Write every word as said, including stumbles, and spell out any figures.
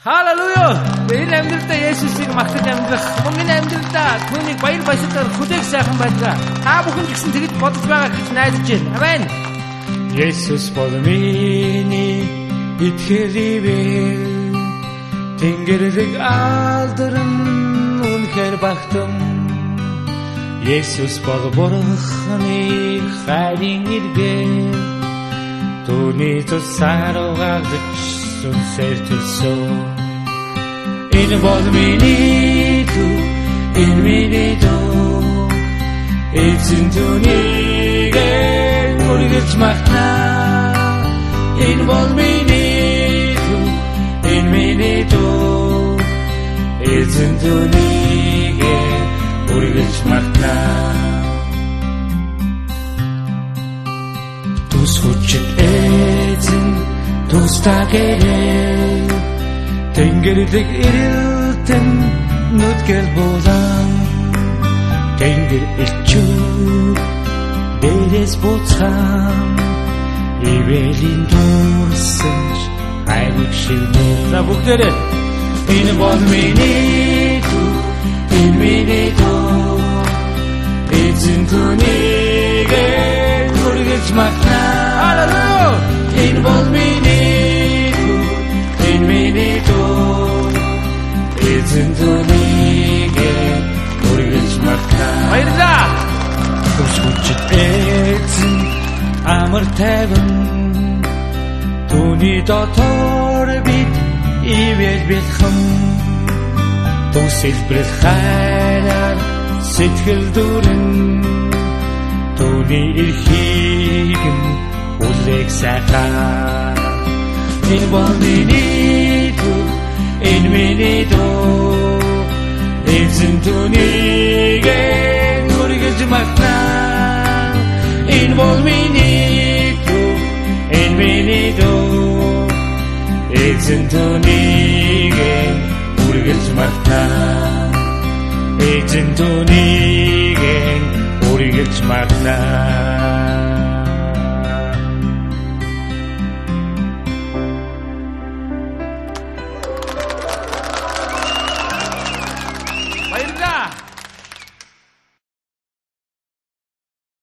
Халелуя! Энэ амьдралдаа Есүсийг магтаж амьдрах, мөнгөний амьдралдаа түүнийг баяр баясгалаар хүлээх сайхан байдаг. Та бүхэн гэсэн тэгж бодож байгаа гэж найдаж байна. Амен. Есүс бол миний итгэл, Тэнгэрийг алдарн үнэхээр багтан. Есүс бол Бурханы хайрын иргэн, түүний тусаар угаагдаж сүнсээр төлсөн. Энэ бол миний дүү, энэ миний дүү, эзэн түүнийг үргэлж магтана. Энэ бол миний дүү, энэ миний дүү, эзэн түүнийг үргэлж магтана. Түс хүчит эзэн тустагэрээ, Тэнгэрийг ирэлтэн нүдгэл болан. Тэнгэр элчүү дээрээс буцхан, Ивэлийн дурсанч хайрыг шивнэ. За бүгдээрээ энэ бол миний дүү, энэ миний дүү, эзэн түүнийг үргэлж магтана. Халелуя! Энэ бол миний дүү, энэ миний дүү, эзэн түүнийг үргэлж магтана. Баярлалаа. Түс хүчит эзэн амар тайван, түүний дотор бид ивэл бэлхэн. Түс илбэрэл хайраар сэтгэл дүүрэн, түүний эрхийг үлээх сайхан. Энэ бол миний дүү, энэ миний дүү, эзэн түүнийг үргэлж магтана. Энэ бол миний дүү, энэ миний дүү, эзэн түүнийг үргэлж магтана. Эзэн түүнийг үргэлж магтана.